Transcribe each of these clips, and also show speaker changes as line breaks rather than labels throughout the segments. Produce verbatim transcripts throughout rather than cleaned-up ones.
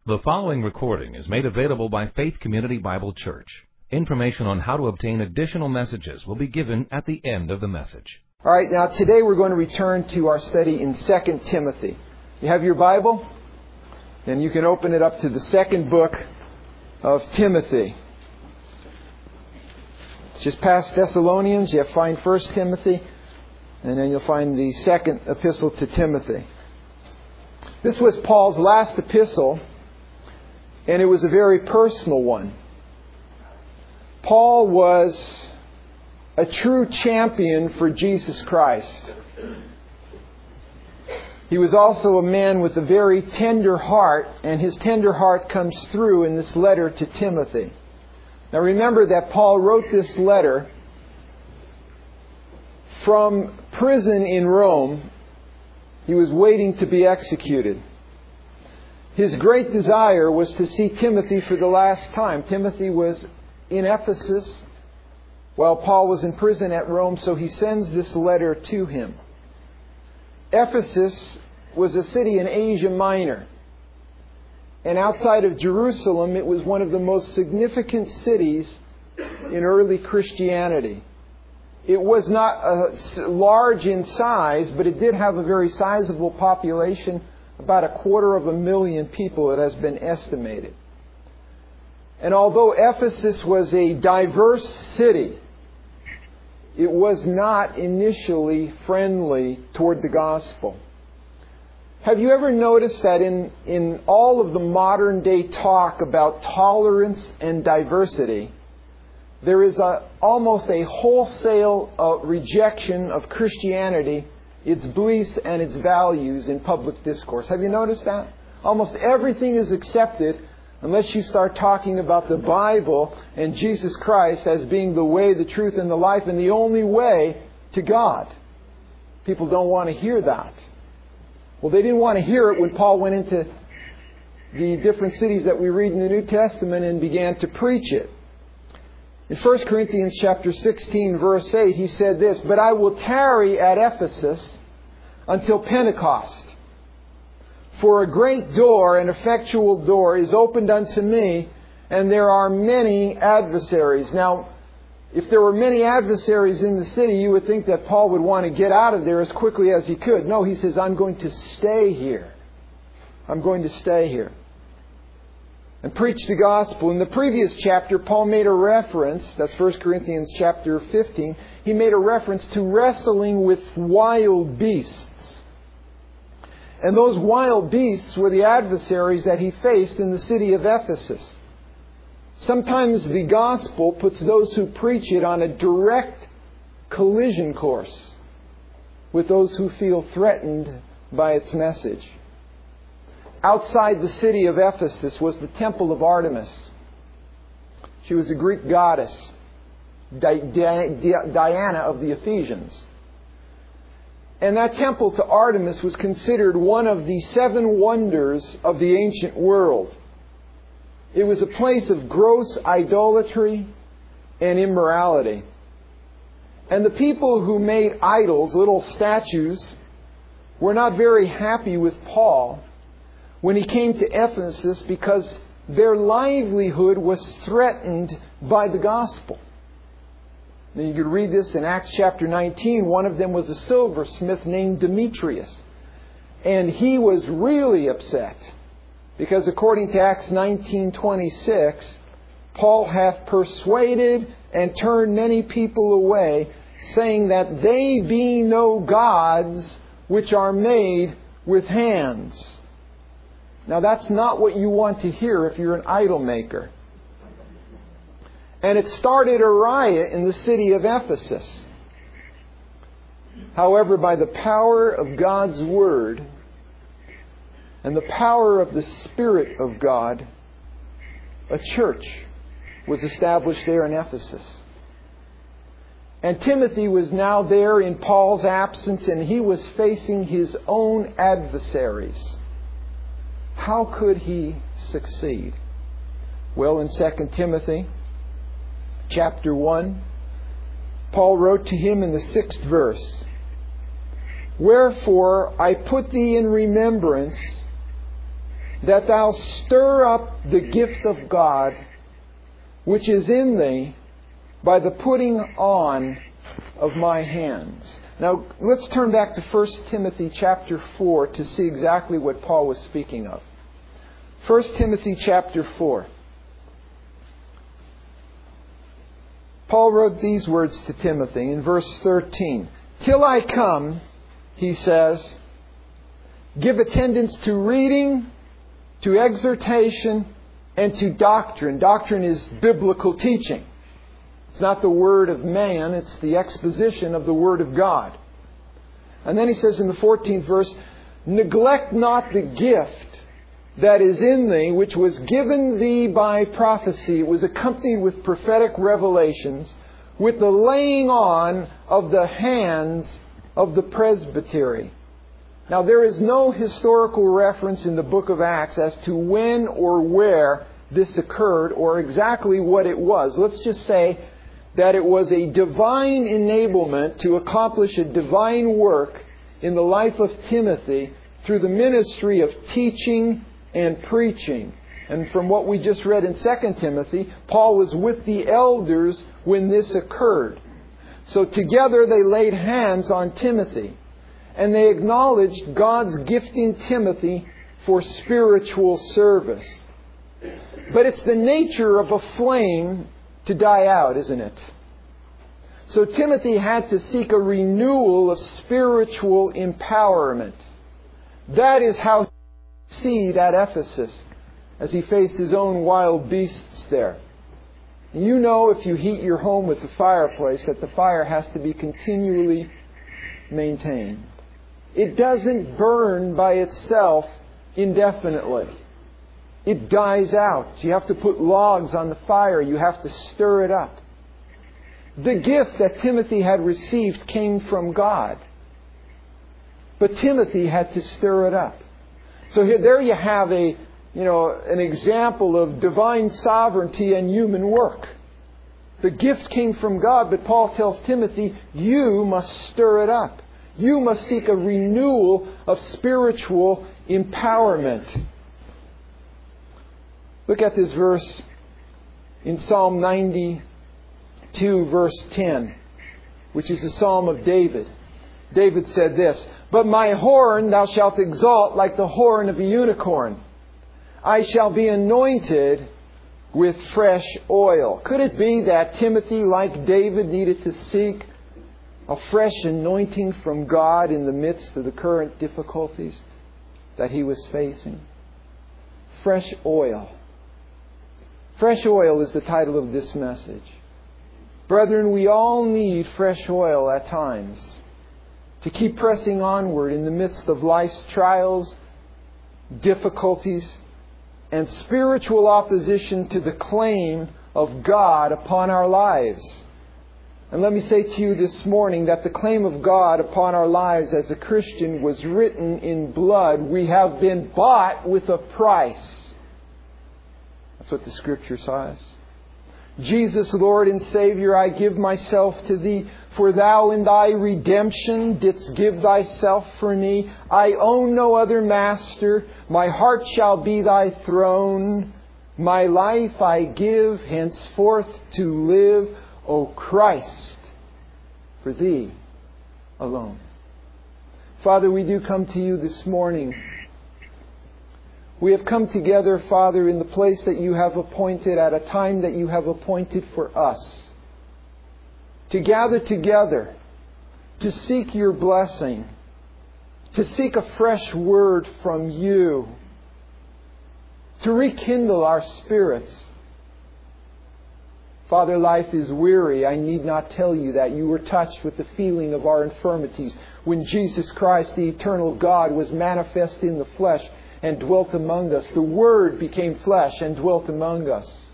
The following recording is made available by Faith Community Bible Church. Information on how to obtain additional messages will be given at the end of the message.
All right, now today we're going to return to our study in Second Timothy. You have your Bible? Then you can open it up to the second book of Timothy. It's just past Thessalonians. You have to find First Timothy, and then you'll find the second epistle to Timothy. This was Paul's last epistle, and it was a very personal one. Paul was a true champion for Jesus Christ. He was also a man with a very tender heart, and his tender heart comes through in this letter to Timothy. Now remember that Paul wrote this letter from prison in Rome. He was waiting to be executed. His great desire was to see Timothy for the last time. Timothy was in Ephesus while Paul was in prison at Rome, so he sends this letter to him. Ephesus was a city in Asia Minor. And outside of Jerusalem, it was one of the most significant cities in early Christianity. It was not uh, large in size, but it did have a very sizable population. About a quarter of a million people, it has been estimated. And although Ephesus was a diverse city, it was not initially friendly toward the gospel. Have you ever noticed that in, in all of the modern day talk about tolerance and diversity, there is a, almost a wholesale uh, rejection of Christianity, its beliefs and its values in public discourse? Have you noticed that? Almost everything is accepted unless you start talking about the Bible and Jesus Christ as being the way, the truth, and the life, and the only way to God. People don't want to hear that. Well, they didn't want to hear it when Paul went into the different cities that we read in the New Testament and began to preach it. In First Corinthians chapter sixteen, verse eight, he said this, "But I will tarry at Ephesus until Pentecost. For a great door, an effectual door, is opened unto me, and there are many adversaries." Now, if there were many adversaries in the city, you would think that Paul would want to get out of there as quickly as he could. No, he says, "I'm going to stay here. I'm going to stay here and preach the gospel." In the previous chapter, Paul made a reference, that's First Corinthians chapter fifteen, he made a reference to wrestling with wild beasts. And those wild beasts were the adversaries that he faced in the city of Ephesus. Sometimes the gospel puts those who preach it on a direct collision course with those who feel threatened by its message. Outside the city of Ephesus was the temple of Artemis. She was a Greek goddess, Di- Di- Diana of the Ephesians. And that temple to Artemis was considered one of the seven wonders of the ancient world. It was a place of gross idolatry and immorality. And the people who made idols, little statues, were not very happy with Paul when he came to Ephesus, because their livelihood was threatened by the gospel. Now you could read this in Acts chapter nineteen. One of them was a silversmith named Demetrius. And he was really upset, because according to Acts nineteen twenty-six, Paul hath persuaded and turned many people away, saying that they be no gods which are made with hands. Now that's not what you want to hear if you're an idol maker. And it started a riot in the city of Ephesus. However, by the power of God's Word and the power of the Spirit of God, a church was established there in Ephesus. And Timothy was now there in Paul's absence, and he was facing his own adversaries. How could he succeed? Well, in Second Timothy chapter one, Paul wrote to him in the sixth verse, "Wherefore I put thee in remembrance that thou stir up the gift of God which is in thee by the putting on of my hands. Now, let's turn back to First Timothy chapter four to see exactly what Paul was speaking of. First Timothy chapter four. Paul wrote these words to Timothy in verse thirteen. Till I come, he says, give attendance to reading, to exhortation, and to doctrine. Doctrine is biblical teaching. It's not the word of man, it's the exposition of the word of God. And then he says in the fourteenth verse, neglect not the gift that is in thee, which was given thee by prophecy. It was accompanied with prophetic revelations, with the laying on of the hands of the presbytery. Now, there is no historical reference in the book of Acts as to when or where this occurred or exactly what it was. Let's just say that it was a divine enablement to accomplish a divine work in the life of Timothy through the ministry of teaching and preaching. And from what we just read in Second Timothy, Paul was with the elders when this occurred. So together they laid hands on Timothy. And they acknowledged God's gifting Timothy for spiritual service. But it's the nature of a flame to die out, isn't it? So Timothy had to seek a renewal of spiritual empowerment. That is how he succeeded at Ephesus as he faced his own wild beasts there. You know, if you heat your home with the fireplace, that the fire has to be continually maintained. It doesn't burn by itself indefinitely. It dies out. You have to put logs on the fire. You have to stir it up. The gift that Timothy had received came from God. But Timothy had to stir it up. So here, there you have a, you know, an example of divine sovereignty and human work. The gift came from God, but Paul tells Timothy, you must stir it up. You must seek a renewal of spiritual empowerment. Look at this verse in Psalm ninety-two, verse ten, which is the Psalm of David. David said this, but my horn thou shalt exalt like the horn of a unicorn. I shall be anointed with fresh oil. Could it be that Timothy, like David, needed to seek a fresh anointing from God in the midst of the current difficulties that he was facing? Fresh oil. Fresh oil is the title of this message. Brethren, we all need fresh oil at times to keep pressing onward in the midst of life's trials, difficulties, and spiritual opposition to the claim of God upon our lives. And let me say to you this morning that the claim of God upon our lives as a Christian was written in blood. We have been bought with a price. That's what the Scripture says. Jesus, Lord and Savior, I give myself to Thee, for Thou in Thy redemption didst give Thyself for me. I own no other master. My heart shall be Thy throne. My life I give henceforth to live, O Christ, for Thee alone. Father, we do come to You this morning. We have come together, Father, in the place that You have appointed, at a time that You have appointed for us, to gather together, to seek Your blessing, to seek a fresh word from You, to rekindle our spirits. Father, life is weary. I need not tell You that. You were touched with the feeling of our infirmities when Jesus Christ, the eternal God, was manifest in the flesh and dwelt among us. The Word became flesh and dwelt among us.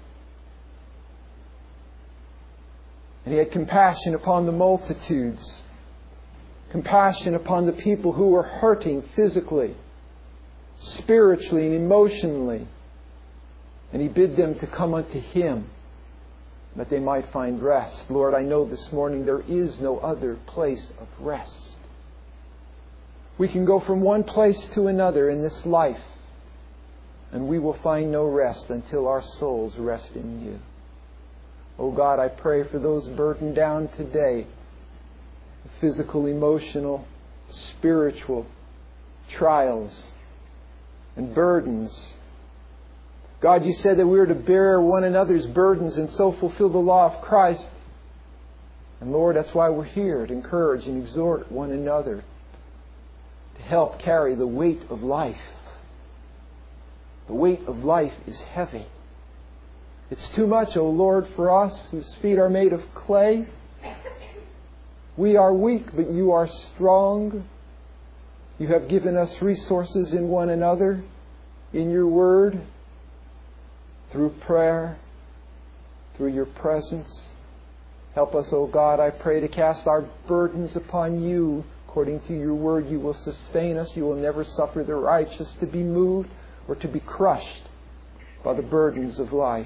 And He had compassion upon the multitudes, compassion upon the people who were hurting physically, spiritually, and emotionally. And He bid them to come unto Him, that they might find rest. Lord, I know this morning there is no other place of rest. We can go from one place to another in this life. And we will find no rest until our souls rest in You. Oh God, I pray for those burdened down today, physical, emotional, spiritual trials and burdens. God, You said that we are to bear one another's burdens and so fulfill the law of Christ. And Lord, that's why we're here, to encourage and exhort one another, to help carry the weight of life. The weight of life is heavy. It's too much, O Lord, for us whose feet are made of clay. We are weak, but You are strong. You have given us resources in one another, in Your Word, through prayer, through Your presence. Help us, O God, I pray, to cast our burdens upon You. According to Your Word, You will sustain us. You will never suffer the righteous to be moved or to be crushed by the burdens of life.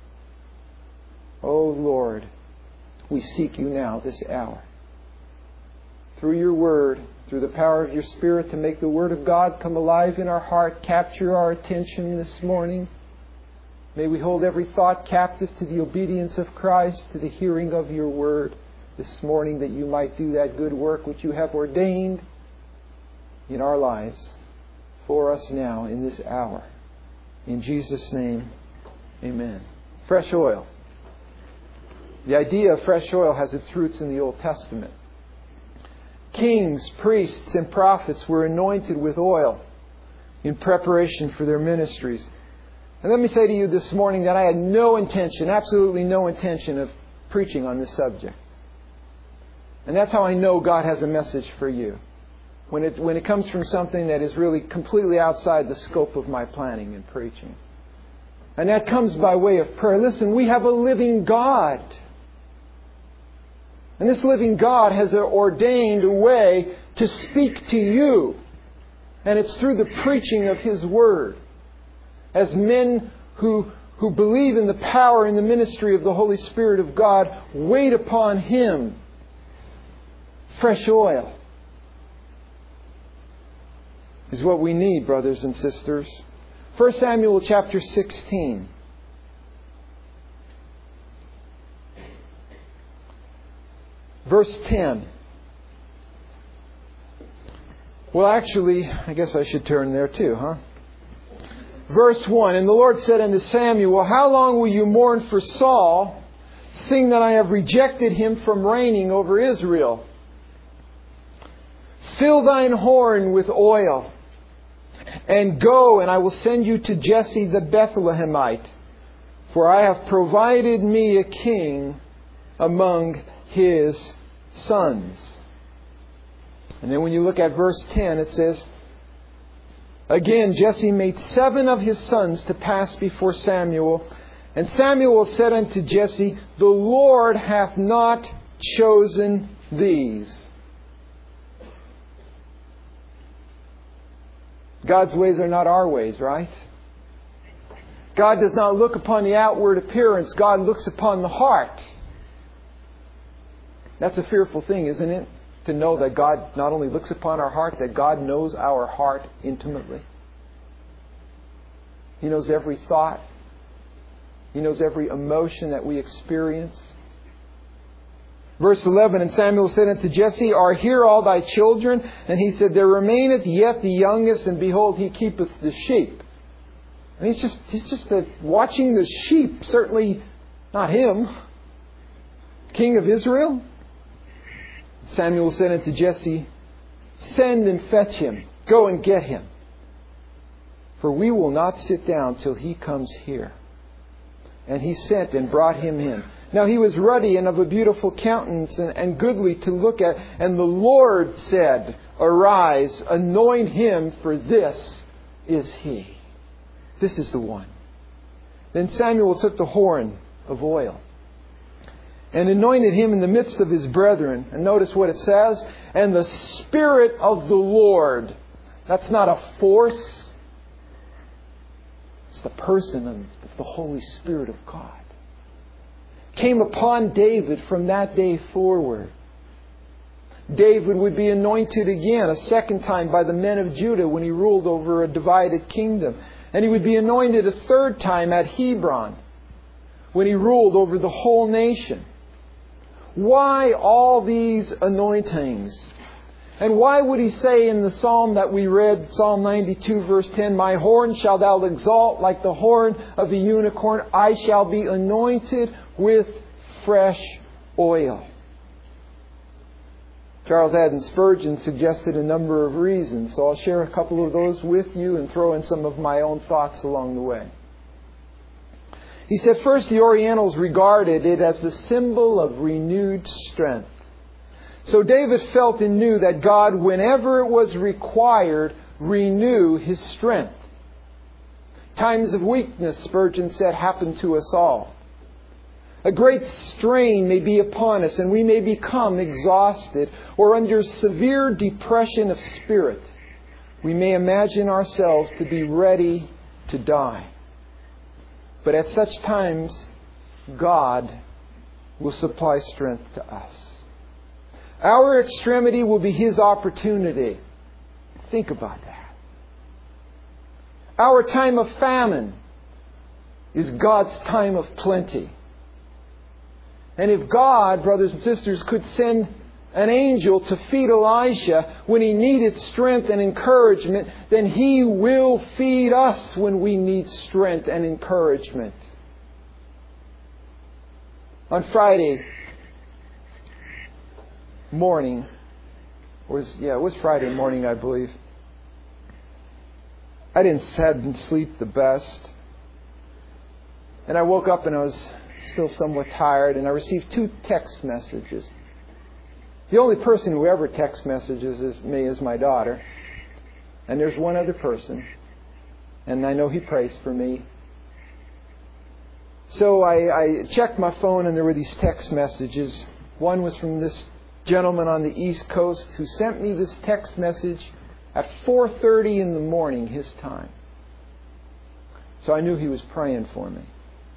O Lord, we seek You now this hour. Through Your Word, through the power of Your Spirit, to make the Word of God come alive in our heart, capture our attention this morning. May we hold every thought captive to the obedience of Christ, to the hearing of Your Word this morning, that You might do that good work which You have ordained in our lives for us now in this hour. In Jesus' name, amen. Fresh oil. The idea of fresh oil has its roots in the Old Testament. Kings, priests, and prophets were anointed with oil in preparation for their ministries. And let me say to you this morning that I had no intention, absolutely no intention of preaching on this subject. And that's how I know God has a message for you. When it, when it comes from something that is really completely outside the scope of my planning and preaching. And that comes by way of prayer. Listen, we have a living God. And this living God has ordained a way to speak to you. And it's through the preaching of His Word. As men who, who believe in the power and the ministry of the Holy Spirit of God wait upon Him. Fresh oil is what we need, brothers and sisters. First Samuel chapter sixteen. Verse ten. Well, actually, I guess I should turn there too, huh? Verse one. And the Lord said unto Samuel, How long will you mourn for Saul, seeing that I have rejected him from reigning over Israel? Fill thine horn with oil, and go, and I will send you to Jesse the Bethlehemite, for I have provided me a king among his sons. And then when you look at verse ten, it says, Again, Jesse made seven of his sons to pass before Samuel. And Samuel said unto Jesse, The Lord hath not chosen these. God's ways are not our ways, right? God does not look upon the outward appearance. God looks upon the heart. That's a fearful thing, isn't it? To know that God not only looks upon our heart, that God knows our heart intimately. He knows every thought. He knows every emotion that we experience. Verse eleven, And Samuel said unto Jesse, Are here all thy children? And he said, There remaineth yet the youngest, and behold, he keepeth the sheep. And he's just, he's just the, watching the sheep, certainly not him. King of Israel? Samuel said unto Jesse, Send and fetch him. Go and get him. For we will not sit down till he comes here. And he sent and brought him in. Now he was ruddy and of a beautiful countenance and, and goodly to look at. And the Lord said, Arise, anoint him, for this is he. This is the one. Then Samuel took the horn of oil and anointed him in the midst of his brethren. And notice what it says. And the Spirit of the Lord. That's not a force. It's the person of the Holy Spirit of God. Came upon David from that day forward. David would be anointed again a second time by the men of Judah when he ruled over a divided kingdom. And he would be anointed a third time at Hebron when he ruled over the whole nation. Why all these anointings? And why would he say in the psalm that we read, Psalm ninety-two verse ten, "My horn shalt thou exalt like the horn of a unicorn. I shall be anointed with fresh oil." Charles Haddon Spurgeon suggested a number of reasons, so I'll share a couple of those with you and throw in some of my own thoughts along the way. He said, first, the Orientals regarded it as the symbol of renewed strength. So David felt and knew that God, whenever it was required, renew His strength. Times of weakness, Spurgeon said, happen to us all. A great strain may be upon us and we may become exhausted or under severe depression of spirit. We may imagine ourselves to be ready to die. But at such times, God will supply strength to us. Our extremity will be His opportunity. Think about that. Our time of famine is God's time of plenty. And if God, brothers and sisters, could send an angel to feed Elisha when he needed strength and encouragement, then He will feed us when we need strength and encouragement. On Friday morning, was yeah, it was Friday morning, I believe. I didn't hadn't sleep the best, and I woke up and I was still somewhat tired, and I received two text messages. The only person who ever text messages is me is my daughter, and there's one other person, and I know he prays for me. So I, I checked my phone, and there were these text messages. One was from this gentleman on the East Coast who sent me this text message at four thirty in the morning, his time. So I knew he was praying for me.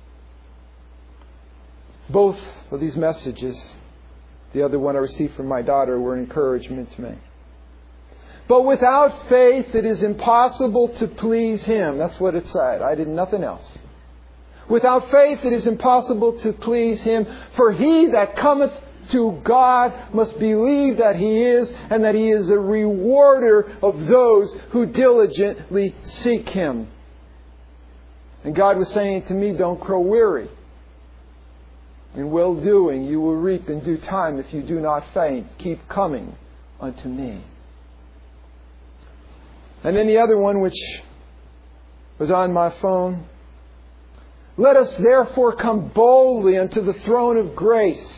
Both of these messages, the other one I received from my daughter, were encouragement to me. But without faith it is impossible to please Him. That's what it said. I did nothing else. Without faith it is impossible to please Him. For he that cometh to God must believe that He is, and that He is a rewarder of those who diligently seek Him. And God was saying to me, don't grow weary. In well-doing you will reap in due time if you do not faint. Keep coming unto me. And then the other one, which was on my phone. Let us therefore come boldly unto the throne of grace,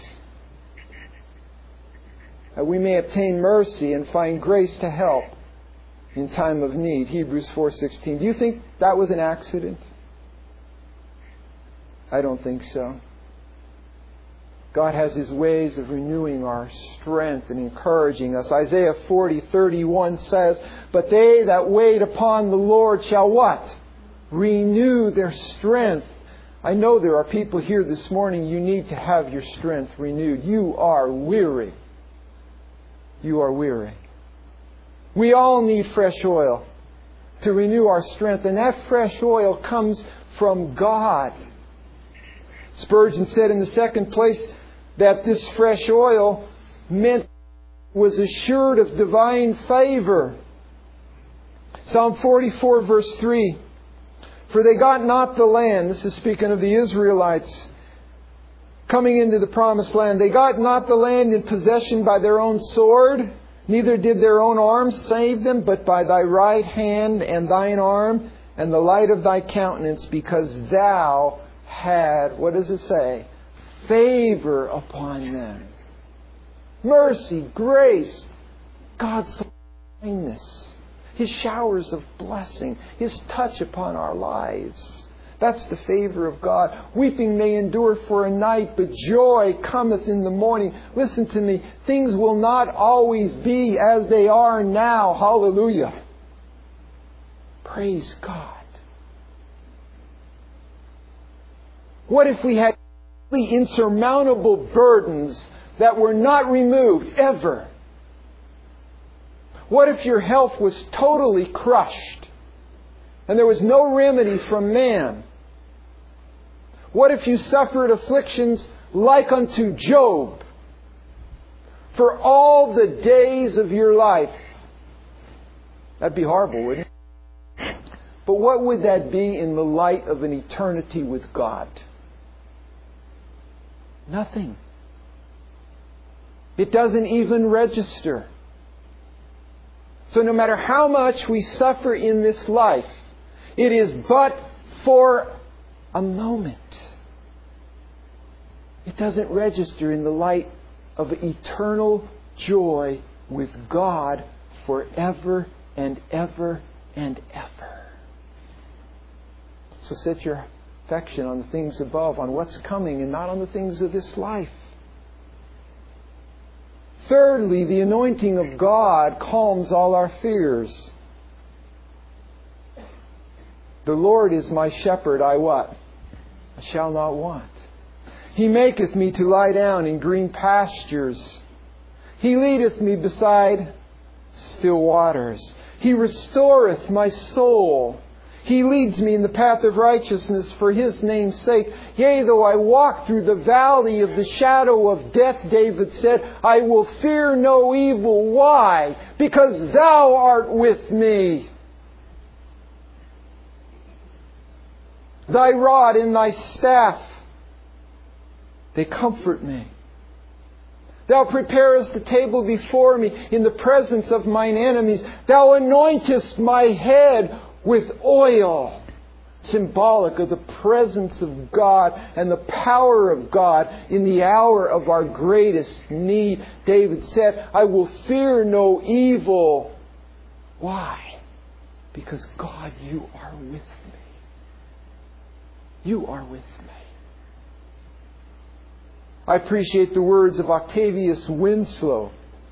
that we may obtain mercy and find grace to help in time of need. Hebrews four sixteen. Do you think that was an accident? I don't think so. God has His ways of renewing our strength and encouraging us. Isaiah forty thirty-one says, but they that wait upon the Lord shall what? Renew their strength. I know there are people here this morning, you need to have your strength renewed. You are weary. You are weary. We all need fresh oil to renew our strength, and that fresh oil comes from God. Spurgeon said in the second place that this fresh oil meant was assured of divine favor. Psalm forty-four verse three. For they got not the land. This is speaking of the Israelites coming into the promised land. They got not the land in possession by their own sword, neither did their own arms save them, but by Thy right hand and Thine arm and the light of Thy countenance, because Thou had, what does it say? Favor upon them. Mercy, grace, God's kindness, His showers of blessing, His touch upon our lives. That's the favor of God. Weeping may endure for a night, but joy cometh in the morning. Listen to me. Things will not always be as they are now. Hallelujah. Praise God. What if we had insurmountable burdens that were not removed ever? What if your health was totally crushed? and there was no remedy from man? What if you suffered afflictions like unto Job for all the days of your life? That'd be horrible, wouldn't it? But what would that be in the light of an eternity with God? Nothing. It doesn't even register. So no matter how much we suffer in this life, it is but for a moment. It doesn't register in the light of eternal joy with God forever and ever and ever. So set your affection on the things above, on what's coming, and not on the things of this life. Thirdly, the anointing of God calms all our fears. The Lord is my shepherd, I what? I shall not want. He maketh me to lie down in green pastures. He leadeth me beside still waters. He restoreth my soul. He leads me in the path of righteousness for His name's sake. Yea, though I walk through the valley of the shadow of death, David said, I will fear no evil. Why? Because Thou art with me. Thy rod and Thy staff, they comfort me. Thou preparest the table before me in the presence of mine enemies. Thou anointest my head with oil. Symbolic of the presence of God and the power of God in the hour of our greatest need. David said, I will fear no evil. Why? Because God, You are with me. You are with me. I appreciate the words of Octavius Winslow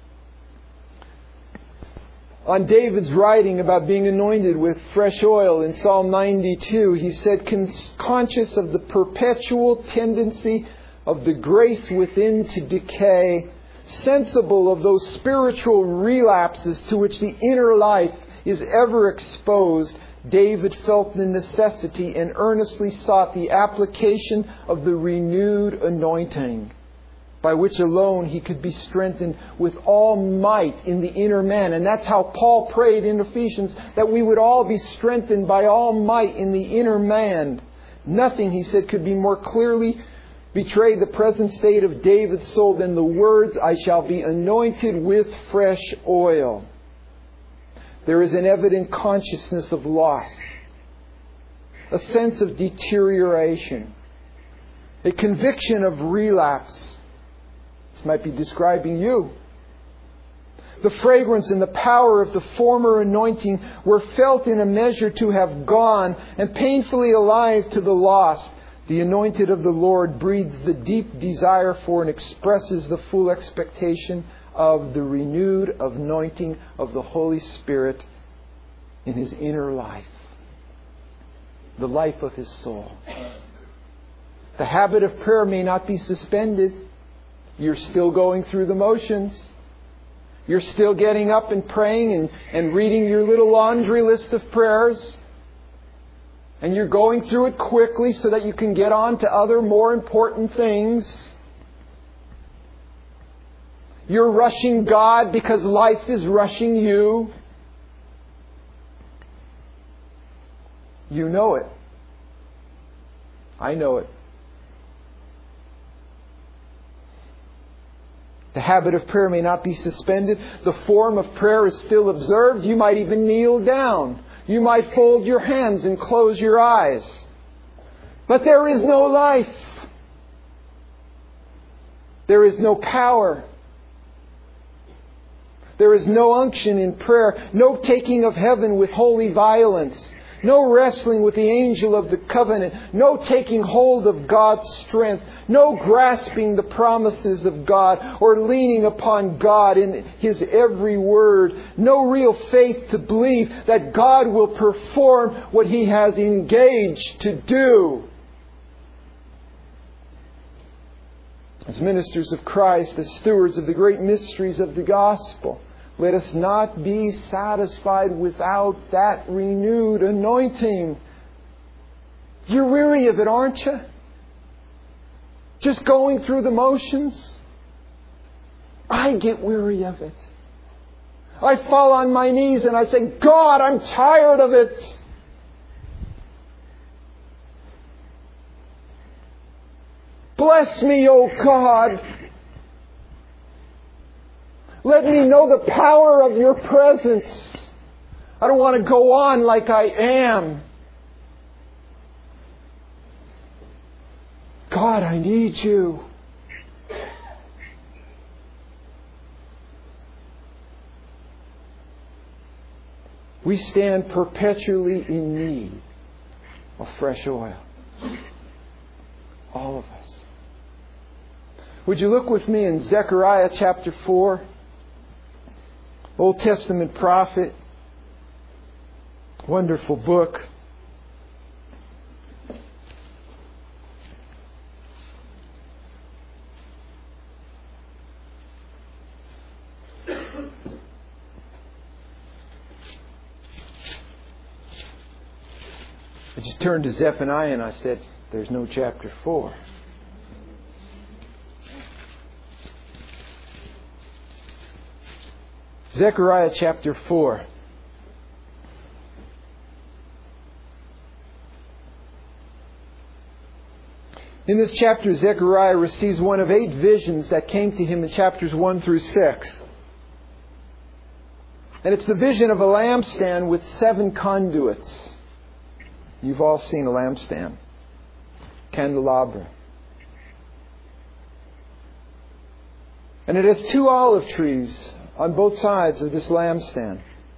on David's writing about being anointed with fresh oil in Psalm ninety-two. He said, conscious of the perpetual tendency of the grace within to decay, sensible of those spiritual relapses to which the inner life is ever exposed, David felt the necessity and earnestly sought the application of the renewed anointing, by which alone he could be strengthened with all might in the inner man. And that's how Paul prayed in Ephesians, that we would all be strengthened by all might in the inner man. Nothing, he said, could be more clearly betray the present state of David's soul than the words, I shall be anointed with fresh oil. There is an evident consciousness of loss, a sense of deterioration, a conviction of relapse. This might be describing you. The fragrance and the power of the former anointing were felt in a measure to have gone, and painfully alive to the lost. The anointed of the Lord breathes the deep desire for and expresses the full expectation of the renewed anointing of the Holy Spirit in his inner life, the life of his soul. The habit of prayer may not be suspended. You're still going through the motions. You're still getting up and praying and, and reading your little laundry list of prayers. And you're going through it quickly so that you can get on to other more important things. You're rushing God because life is rushing you. You know it. I know it. The habit of prayer may not be suspended. The form of prayer is still observed. You might even kneel down. You might fold your hands and close your eyes. But there is no life. There is no power. There is no unction in prayer. No taking of heaven with holy violence. No wrestling with the angel of the covenant. No taking hold of God's strength. No grasping the promises of God or leaning upon God in His every word. No real faith to believe that God will perform what He has engaged to do. As ministers of Christ, as stewards of the great mysteries of the gospel, Let us not be satisfied without that renewed anointing. You're weary of it, aren't you? Just going through the motions. I get weary of it. I fall on my knees and I say, God, I'm tired of it. Bless me, O God. Let me know the power of your presence. I don't want to go on like I am. God, I need you. We stand perpetually in need of fresh oil. All of us. Would you look with me in Zechariah chapter four? Old Testament prophet. Wonderful book. I just turned to Zephaniah and I said, there's no chapter four. Zechariah chapter four. In this chapter, Zechariah receives one of eight visions that came to him in chapters one through six. And it's the vision of a lampstand with seven conduits. You've all seen a lampstand. Candelabra. And it has two olive trees on both sides of this lampstand.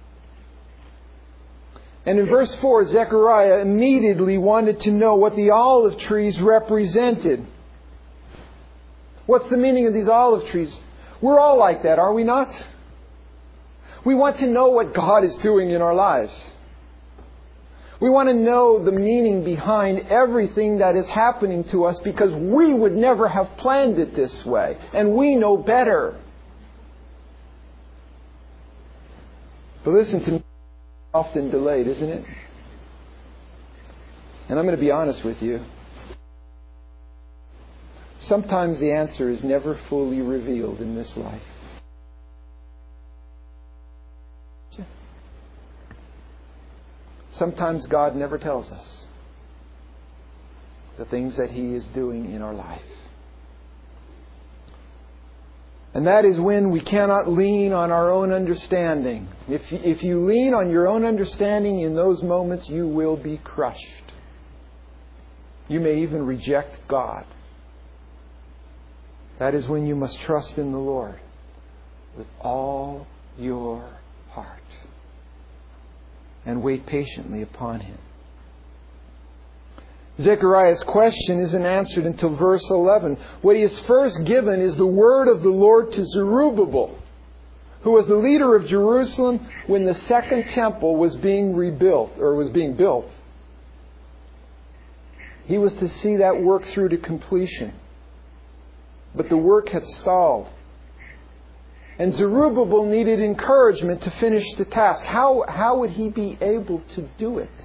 And in verse four, Zechariah immediately wanted to know what the olive trees represented. What's the meaning of these olive trees? We're all like that, are we not? We want to know what God is doing in our lives. We want to know the meaning behind everything that is happening to us because we would never have planned it this way. And we know better. But listen to me, often delayed, isn't it? And I'm going to be honest with you. Sometimes the answer is never fully revealed in this life. Sometimes God never tells us the things that He is doing in our life. And that is when we cannot lean on our own understanding. If, if you lean on your own understanding in those moments, you will be crushed. You may even reject God. That is when you must trust in the Lord with all your heart. And wait patiently upon Him. Zechariah's question isn't answered until verse eleven. What he is first given is the word of the Lord to Zerubbabel, who was the leader of Jerusalem when the second temple was being rebuilt, or was being built. He was to see that work through to completion. But the work had stalled. And Zerubbabel needed encouragement to finish the task. How, how would he be able to do it?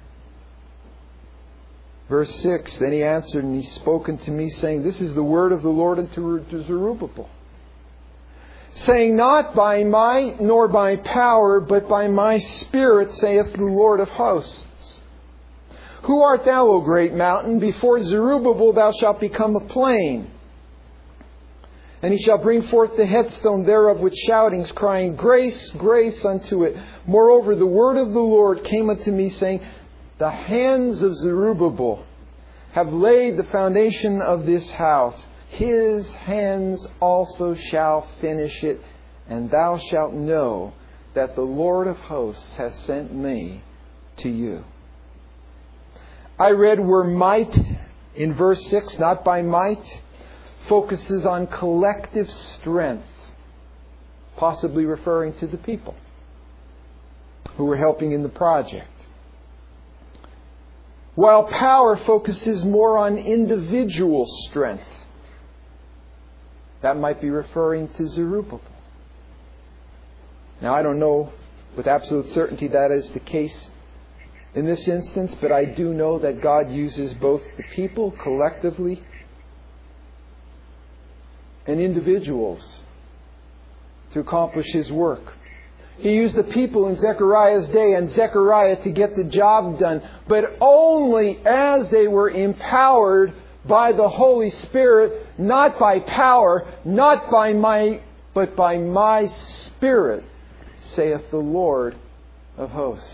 Verse six, then he answered and he spoke unto me, saying, this is the word of the Lord unto Zerubbabel, saying, not by might nor by power, but by my Spirit, saith the Lord of hosts. Who art thou, O great mountain? Before Zerubbabel thou shalt become a plain. And he shall bring forth the headstone thereof with shoutings, crying, grace, grace unto it. Moreover, the word of the Lord came unto me, saying, the hands of Zerubbabel have laid the foundation of this house. His hands also shall finish it. And thou shalt know that the Lord of hosts has sent me to you. I read where might in verse six, not by might, focuses on collective strength, possibly referring to the people who were helping in the project. While power focuses more on individual strength, that might be referring to Zerubbabel. Now, I don't know with absolute certainty that is the case in this instance, but I do know that God uses both the people collectively and individuals to accomplish His work. He used the people in Zechariah's day and Zechariah to get the job done, but only as they were empowered by the Holy Spirit, not by power, not by might, but by my Spirit, saith the Lord of hosts.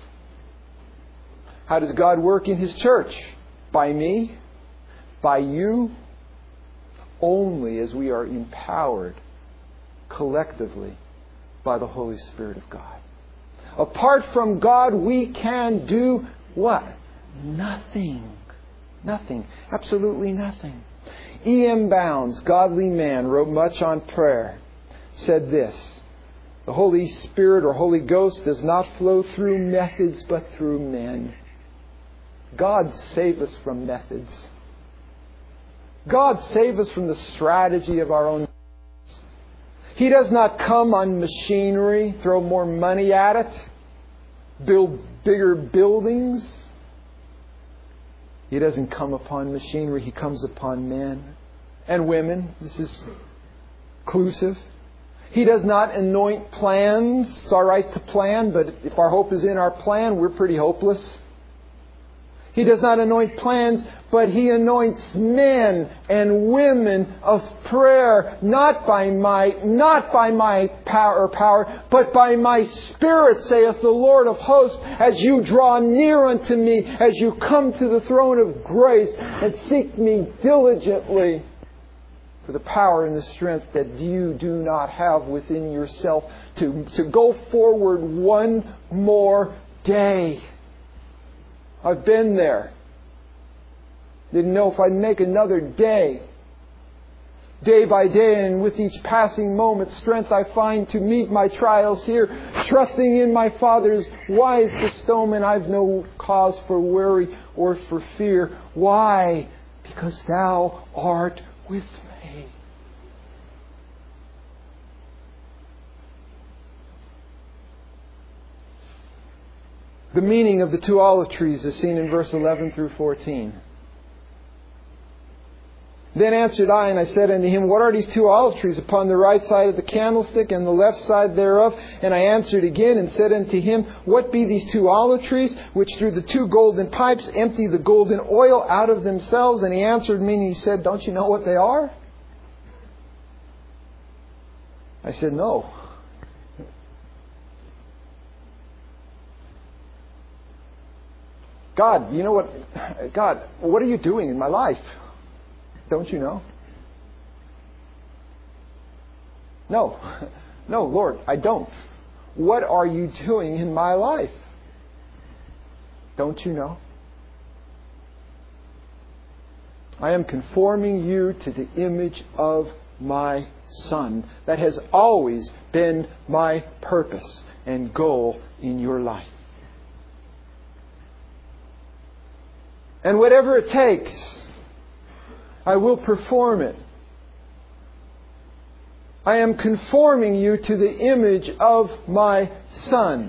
How does God work in His church? By me? By you? Only as we are empowered collectively by the Holy Spirit of God. Apart from God, we can do what? Nothing. Nothing. Absolutely nothing. E M Bounds, godly man, wrote much on prayer, said this: the Holy Spirit or Holy Ghost does not flow through methods but through men. God save us from methods. God save us from the strategy of our own. He does not come on machinery, throw more money at it, build bigger buildings. He doesn't come upon machinery. He comes upon men and women. This is inclusive. He does not anoint plans. It's all right to plan, but if our hope is in our plan, we're pretty hopeless. He does not anoint plans, but He anoints men and women of prayer, not by might, not by my power or power, but by my Spirit, saith the Lord of hosts, as you draw near unto me, as you come to the throne of grace and seek me diligently for the power and the strength that you do not have within yourself to, to go forward one more day. I've been there. Didn't know if I'd make another day. Day by day, and with each passing moment, strength I find to meet my trials here. Trusting in my Father's wise bestowment, I've no cause for worry or for fear. Why? Because Thou art with me. The meaning of the two olive trees is seen in verse eleven through fourteen. Then answered I, and I said unto him, What are these two olive trees upon the right side of the candlestick and the left side thereof? And I answered again and said unto him, What be these two olive trees, which through the two golden pipes empty the golden oil out of themselves? And he answered me and he said, Don't you know what they are? I said, No. God, you know what? God, what are you doing in my life? Don't you know? No. No, Lord, I don't. What are you doing in my life? Don't you know? I am conforming you to the image of my Son. That has always been my purpose and goal in your life. And whatever it takes, I will perform it. I am conforming you to the image of my Son.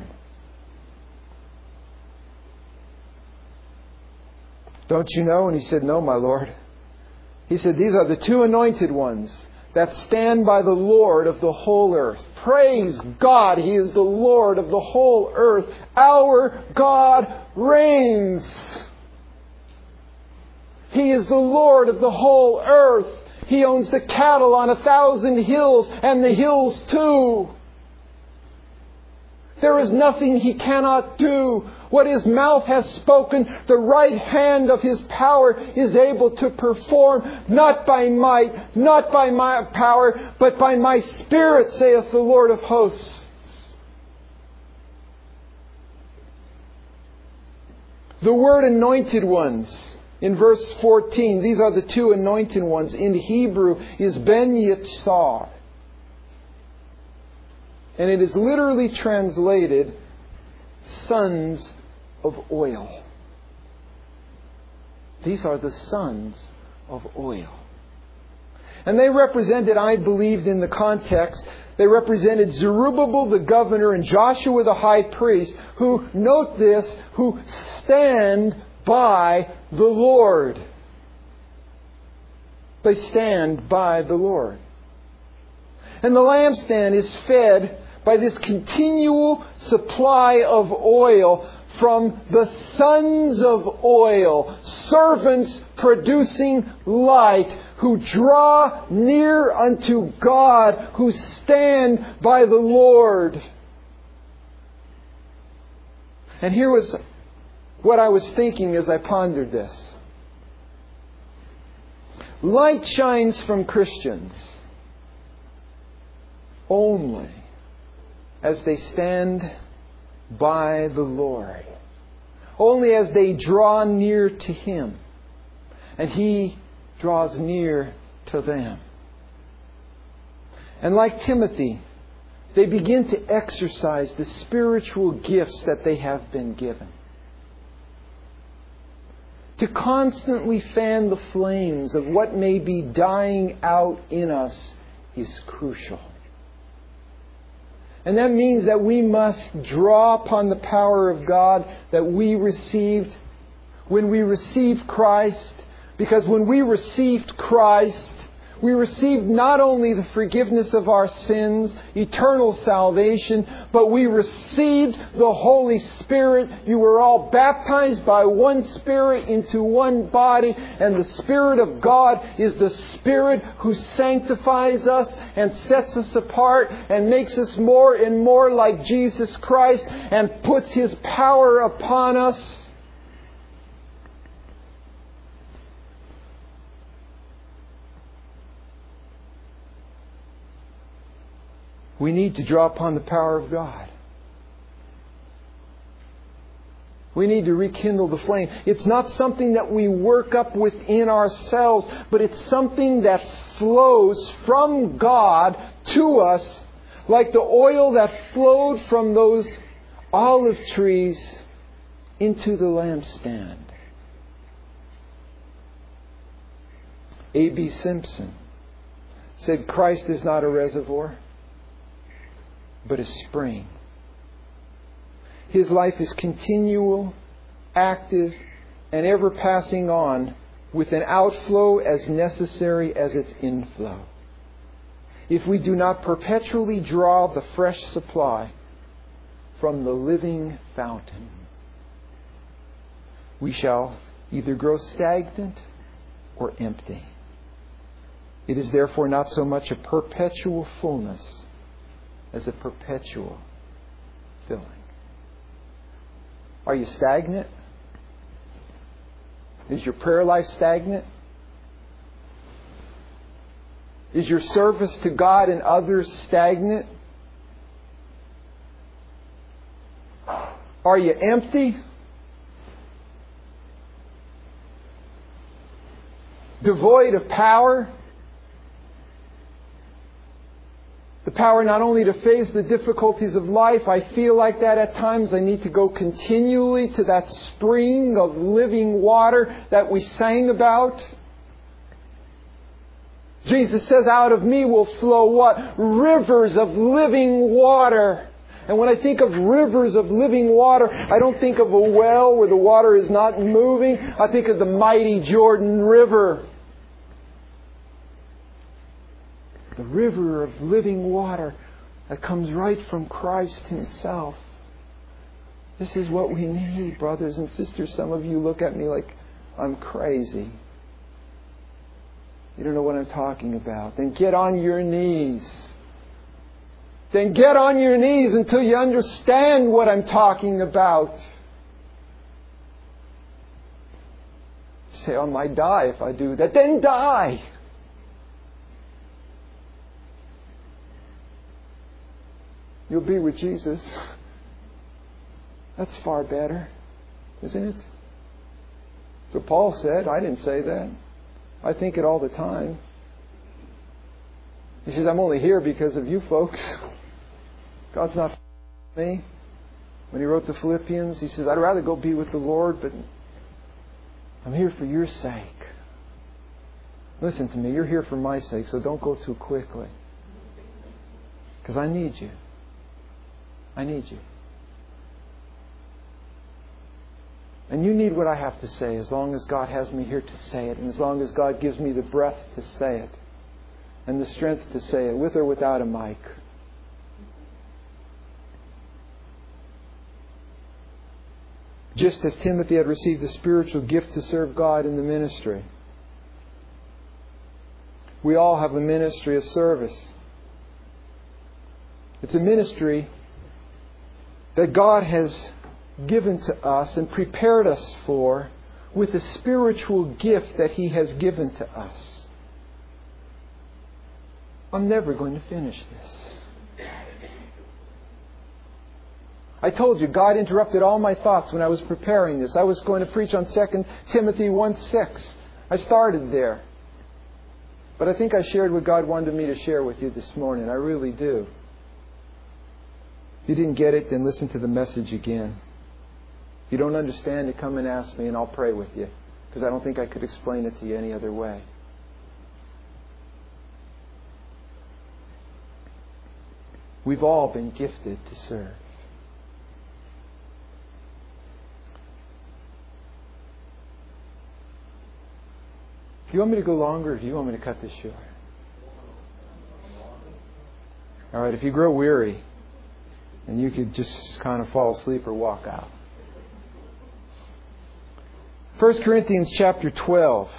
Don't you know? And he said, No, my Lord. He said, These are the two anointed ones that stand by the Lord of the whole earth. Praise God, He is the Lord of the whole earth. Our God reigns. He is the Lord of the whole earth. He owns the cattle on a thousand hills, and the hills too. There is nothing He cannot do. What His mouth has spoken, the right hand of His power is able to perform, not by might, not by my power, but by my Spirit, saith the Lord of hosts. The word anointed ones, in verse fourteen, these are the two anointed ones. In Hebrew is Ben Yitzar. And it is literally translated sons of oil. These are the sons of oil. And they represented, I believed in the context, They represented Zerubbabel the governor and Joshua the high priest, who, note this, who stand by the Lord. They stand by the Lord. And the lampstand is fed by this continual supply of oil from the sons of oil, servants producing light, who draw near unto God, who stand by the Lord. And here was what I was thinking as I pondered this. Light shines from Christians only as they stand by the Lord. Only as they draw near to Him. And He draws near to them. And like Timothy, they begin to exercise the spiritual gifts that they have been given. To constantly fan the flames of what may be dying out in us is crucial. And that means that we must draw upon the power of God that we received when we received Christ. Because when we received Christ, we received not only the forgiveness of our sins, eternal salvation, but we received the Holy Spirit. You were all baptized by one Spirit into one body, and the Spirit of God is the Spirit who sanctifies us and sets us apart and makes us more and more like Jesus Christ and puts His power upon us. We need to draw upon the power of God. We need to rekindle the flame. It's not something that we work up within ourselves, but it's something that flows from God to us, like the oil that flowed from those olive trees into the lampstand. A B Simpson said, Christ is not a reservoir, but a spring. His life is continual, active, and ever passing on, with an outflow as necessary as its inflow. If we do not perpetually draw the fresh supply from the living fountain, we shall either grow stagnant or empty. It is therefore not so much a perpetual fullness as a perpetual filling. Are you stagnant? Is your prayer life stagnant? Is your service to God and others stagnant? Are you empty? Devoid of power? The power not only to face the difficulties of life. I feel like that at times. I need to go continually to that spring of living water that we sang about. Jesus says, out of me will flow what? Rivers of living water. And when I think of rivers of living water, I don't think of a well where the water is not moving. I think of the mighty Jordan River. The river of living water that comes right from Christ Himself. This is what we need, brothers and sisters. Some of you look at me like I'm crazy. You don't know what I'm talking about. Then get on your knees. Then get on your knees until you understand what I'm talking about. You say, I might die if I do that. Then die. You'll be with Jesus. That's far better, isn't it? So Paul said. I didn't say that. I think it all the time. He says, I'm only here because of you folks. God's not for me. When he wrote the Philippians, he says, I'd rather go be with the Lord, but I'm here for your sake. Listen to me, you're here for my sake, so don't go too quickly. Because I need you. I need you. And you need what I have to say as long as God has me here to say it, and as long as God gives me the breath to say it and the strength to say it, with or without a mic. Just as Timothy had received the spiritual gift to serve God in the ministry, we all have a ministry of service. It's a ministry that God has given to us and prepared us for with a spiritual gift that He has given to us. I'm never going to finish this. I told you, God interrupted all my thoughts when I was preparing this. I was going to preach on Second Timothy one six. I started there. But I think I shared what God wanted me to share with you this morning. I really do. If you didn't get it, then listen to the message again. If you don't understand it, come and ask me and I'll pray with you. Because I don't think I could explain it to you any other way. We've all been gifted to serve. Do you want me to go longer or do you want me to cut this short? All right, if you grow weary, then you could just kind of fall asleep or walk out. First Corinthians chapter twelve.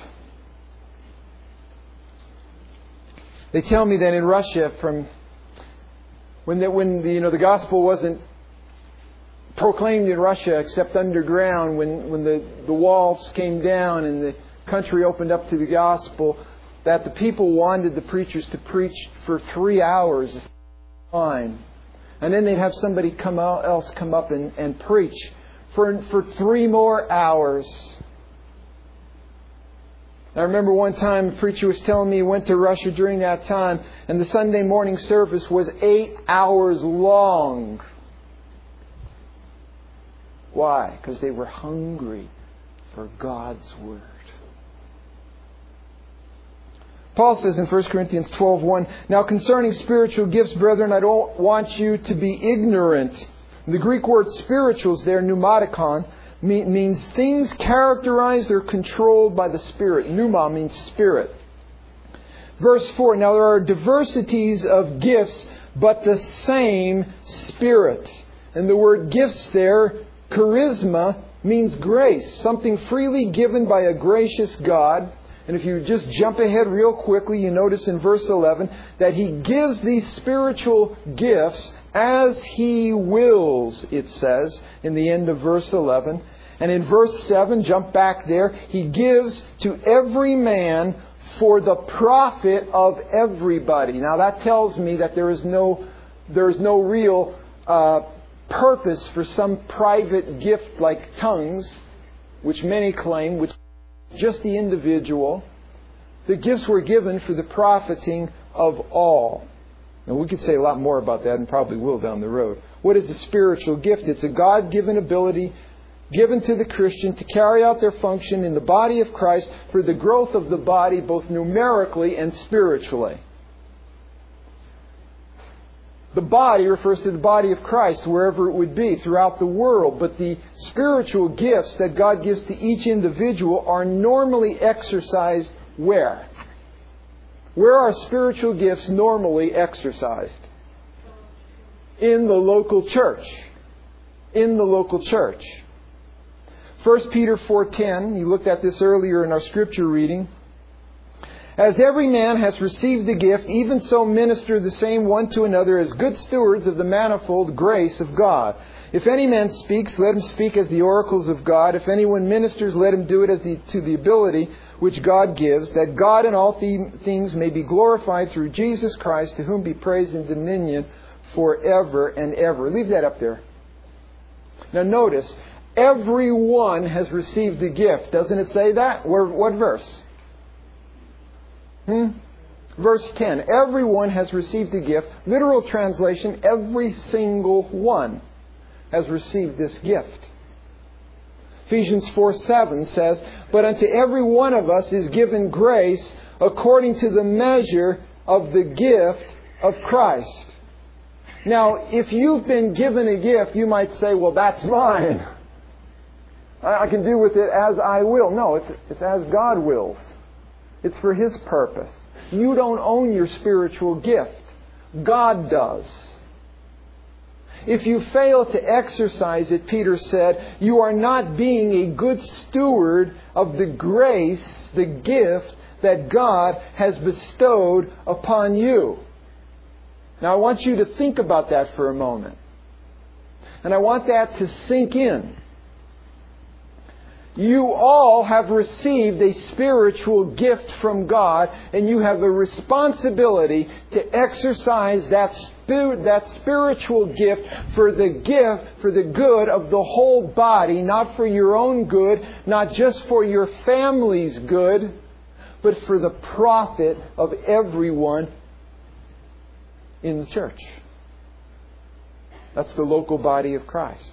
They tell me that in Russia, from when the, when the, you know the gospel wasn't proclaimed in Russia except underground, when when the, the walls came down and the country opened up to the gospel, that the people wanted the preachers to preach for three hours at a time. And then they'd have somebody come out, else come up and, and preach for, for three more hours. I remember one time a preacher was telling me he went to Russia during that time, and the Sunday morning service was eight hours long. Why? Because they were hungry for God's Word. Paul says in First Corinthians twelve one, "Now concerning spiritual gifts, brethren, I don't want you to be ignorant." The Greek word spirituals there, pneumatikon, means things characterized or controlled by the Spirit. Pneuma means spirit. Verse four, "Now there are diversities of gifts, but the same Spirit." And the word gifts there, charisma, means grace. Something freely given by a gracious God. And if you just jump ahead real quickly, you notice in verse eleven that He gives these spiritual gifts as He wills, it says, in the end of verse eleven. And in verse seven, jump back there, He gives to every man for the profit of everybody. Now that tells me that there is no, there is no real uh, purpose for some private gift like tongues, which many claim, which just the individual. The gifts were given for the profiting of all. And we could say a lot more about that and probably will down the road. What is a spiritual gift? It's a God-given ability given to the Christian to carry out their function in the body of Christ for the growth of the body both numerically and spiritually. The body refers to the body of Christ wherever it would be throughout the world. But the spiritual gifts that God gives to each individual are normally exercised where? Where are spiritual gifts normally exercised? In the local church. In the local church. First Peter four ten, you looked at this earlier in our scripture reading. "As every man has received a gift, even so minister the same one to another as good stewards of the manifold grace of God. If any man speaks, let him speak as the oracles of God. If anyone ministers, let him do it as the, to the ability which God gives, that God in all th- things may be glorified through Jesus Christ, to whom be praise and dominion forever and ever." Leave that up there. Now notice, everyone has received a gift. Doesn't it say that? Where, what verse? Hmm? Verse ten. Everyone has received a gift. Literal translation, every single one has received this gift. Ephesians four seven says, "But unto every one of us is given grace according to the measure of the gift of Christ." Now, if you've been given a gift, you might say, well, that's mine. I can do with it as I will. No, it's, it's as God wills. It's for His purpose. You don't own your spiritual gift. God does. If you fail to exercise it, Peter said, you are not being a good steward of the grace, the gift that God has bestowed upon you. Now I want you to think about that for a moment. And I want that to sink in. You all have received a spiritual gift from God, and you have a responsibility to exercise that spirit, that spiritual gift for the gift, for the good of the whole body, not for your own good, not just for your family's good, but for the profit of everyone in the church. That's the local body of Christ.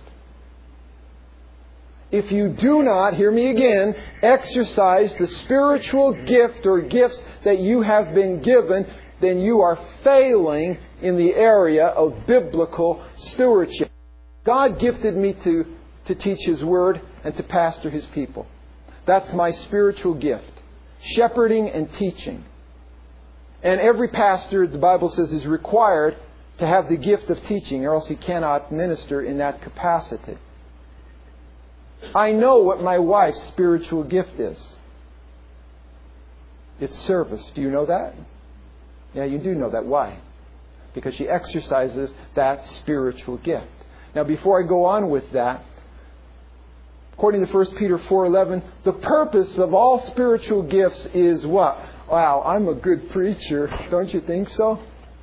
If you do not, hear me again, exercise the spiritual gift or gifts that you have been given, then you are failing in the area of biblical stewardship. God gifted me to, to teach His Word and to pastor His people. That's my spiritual gift. Shepherding and teaching. And every pastor, the Bible says, is required to have the gift of teaching, or else he cannot minister in that capacity. I know what my wife's spiritual gift is. It's service. Do you know that? Yeah, you do know that. Why? Because she exercises that spiritual gift. Now, before I go on with that, according to First Peter four eleven, the purpose of all spiritual gifts is what? Wow, I'm a good preacher. Don't you think so?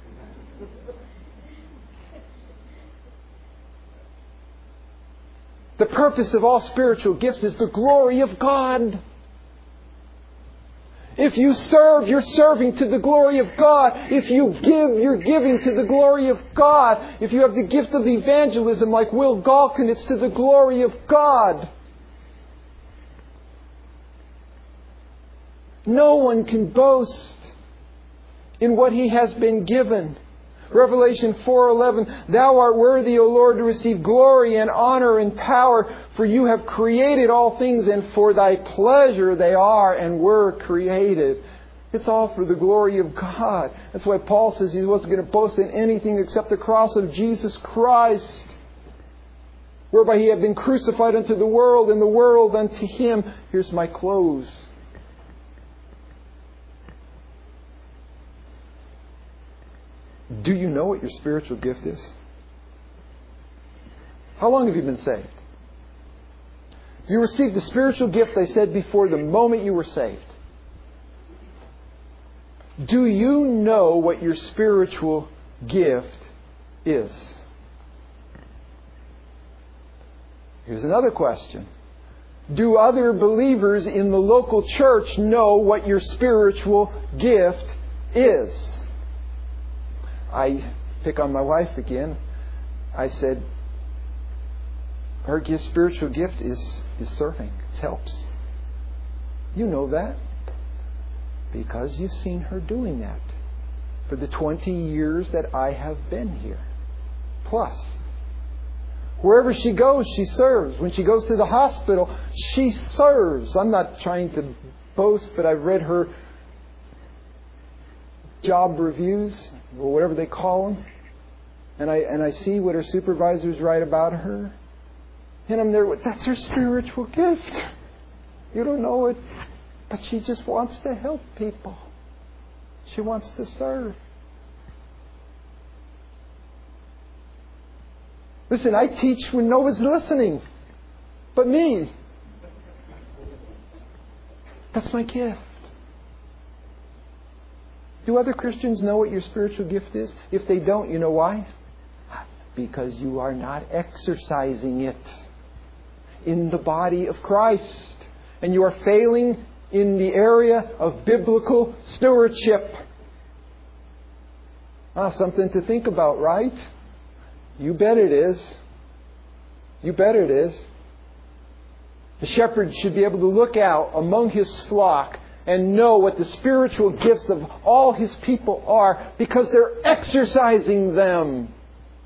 The purpose of all spiritual gifts is the glory of God. If you serve, you're serving to the glory of God. If you give, you're giving to the glory of God. If you have the gift of evangelism like Will Galkin, it's to the glory of God. No one can boast in what he has been given. Revelation four eleven, Thou art worthy, O Lord, to receive glory and honor and power, for you have created all things, and for Thy pleasure they are and were created. It's all for the glory of God. That's why Paul says he wasn't going to boast in anything except the cross of Jesus Christ, whereby He had been crucified unto the world, and the world unto Him. Here's my close. Do you know what your spiritual gift is? How long have you been saved? You received the spiritual gift, I said before, the moment you were saved. Do you know what your spiritual gift is? Here's another question. Do other believers in the local church know what your spiritual gift is? I pick on my wife again. I said, her gift, spiritual gift is, is serving. It helps. You know that because you've seen her doing that for the twenty years that I have been here. Plus, wherever she goes, she serves. When she goes to the hospital, she serves. I'm not trying to boast, but I've read her job reviews, or whatever they call them, and I and I see what her supervisors write about her, and I'm there. That's her spiritual gift. You don't know it, but she just wants to help people. She wants to serve. Listen, I teach when no one's listening, but me. That's my gift. Do other Christians know what your spiritual gift is? If they don't, you know why? Because you are not exercising it in the body of Christ. And you are failing in the area of biblical stewardship. Ah, something to think about, right? You bet it is. You bet it is. The shepherd should be able to look out among his flock and know what the spiritual gifts of all His people are, because they're exercising them.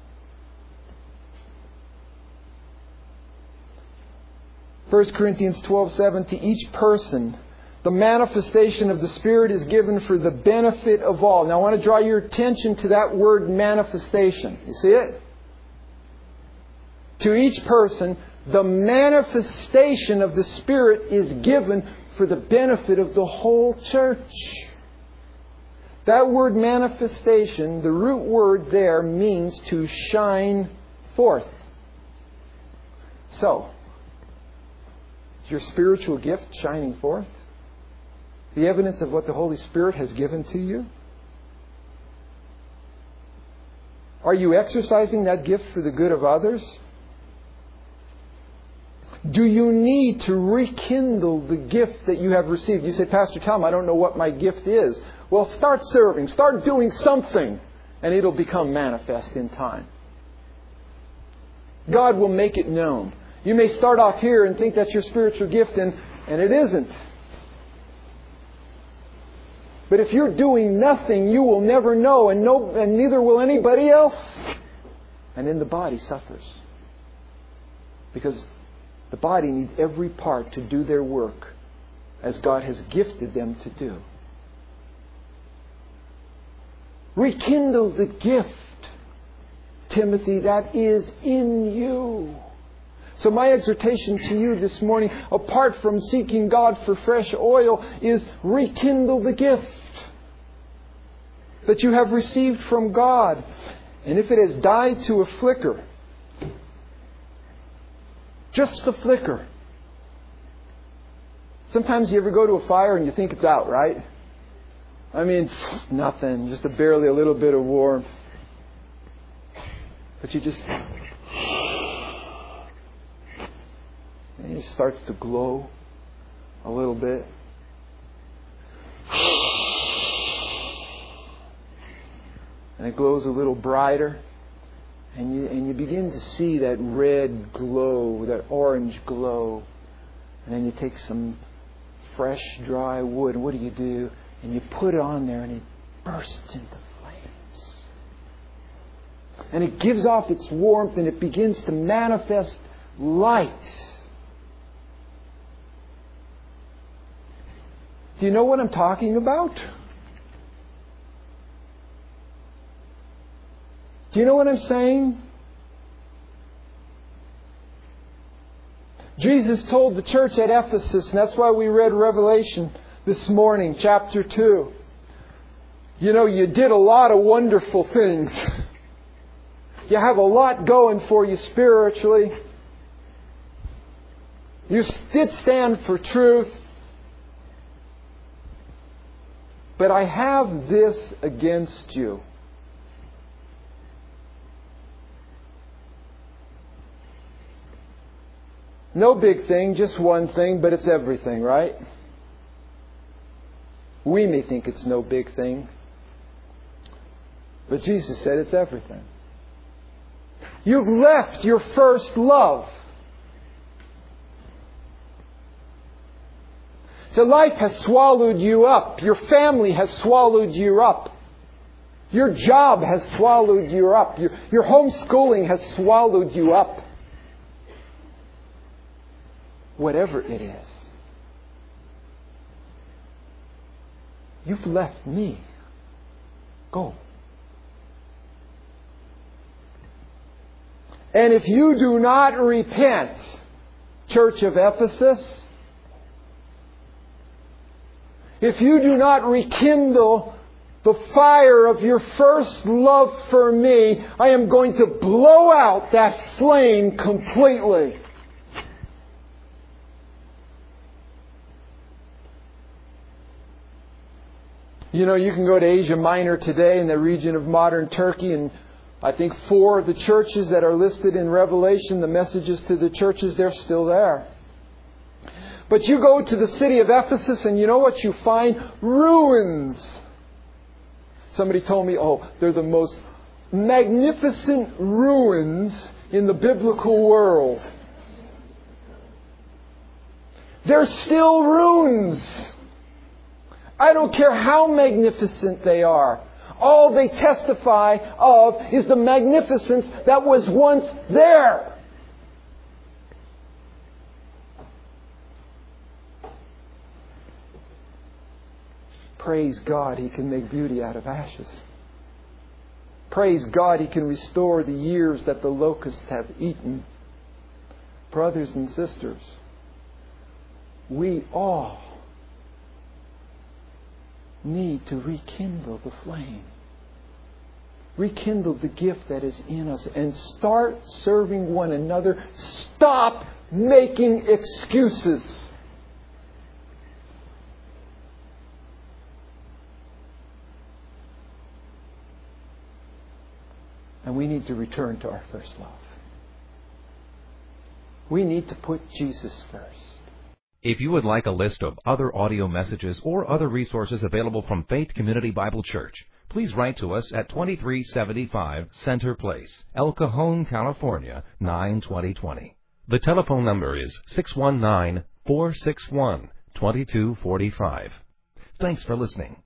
First Corinthians twelve seven, to each person, the manifestation of the Spirit is given for the benefit of all. Now I want to draw your attention to that word manifestation. You see it? To each person, the manifestation of the Spirit is given for the benefit of the whole church. That word manifestation, the root word there means to shine forth. So, is your spiritual gift shining forth? The evidence of what the Holy Spirit has given to you? Are you exercising that gift for the good of others? Do you need to rekindle the gift that you have received? You say, Pastor Tom, I don't know what my gift is. Well, start serving. Start doing something. And it'll become manifest in time. God will make it known. You may start off here and think that's your spiritual gift, and, and it isn't. But if you're doing nothing, you will never know, and, no, and neither will anybody else. And then the body suffers. Because the body needs every part to do their work as God has gifted them to do. Rekindle the gift, Timothy, that is in you. So my exhortation to you this morning, apart from seeking God for fresh oil, is rekindle the gift that you have received from God. And if it has died to a flicker, just a flicker. Sometimes you ever go to a fire and you think it's out, right? I mean, nothing, just a barely a little bit of warmth. But you just... and it starts to glow a little bit. And it glows a little brighter. And you, and you begin to see that red glow, that orange glow. And then you take some fresh, dry wood. And what do you do? And you put it on there and it bursts into flames. And it gives off its warmth and it begins to manifest light. Do you know what I'm talking about? Do you know what I'm saying? Jesus told the church at Ephesus, and that's why we read Revelation this morning, chapter two. You know, you did a lot of wonderful things. You have a lot going for you spiritually. You did stand for truth. But I have this against you. No big thing, just one thing, but it's everything, right? We may think it's no big thing. But Jesus said it's everything. You've left your first love. So life has swallowed you up. Your family has swallowed you up. Your job has swallowed you up. Your, your homeschooling has swallowed you up. Whatever it is. You've left me. Go. And if you do not repent, Church of Ephesus, if you do not rekindle the fire of your first love for me, I am going to blow out that flame completely. You know, you can go to Asia Minor today in the region of modern Turkey, and I think four of the churches that are listed in Revelation, the messages to the churches, they're still there. But you go to the city of Ephesus and you know what you find? Ruins. Somebody told me, oh, they're the most magnificent ruins in the biblical world. They're still ruins. I don't care how magnificent they are. All they testify of is the magnificence that was once there. Praise God, He can make beauty out of ashes. Praise God, He can restore the years that the locusts have eaten. Brothers and sisters, we all need to rekindle the flame. Rekindle the gift that is in us and start serving one another. Stop making excuses. And we need to return to our first love. We need to put Jesus first.
If you would like a list of other audio messages or other resources available from Faith Community Bible Church, please write to us at twenty-three seventy-five Center Place, El Cajon, California, nine twenty twenty. The telephone number is six one nine, four six one, two two four five. Thanks for listening.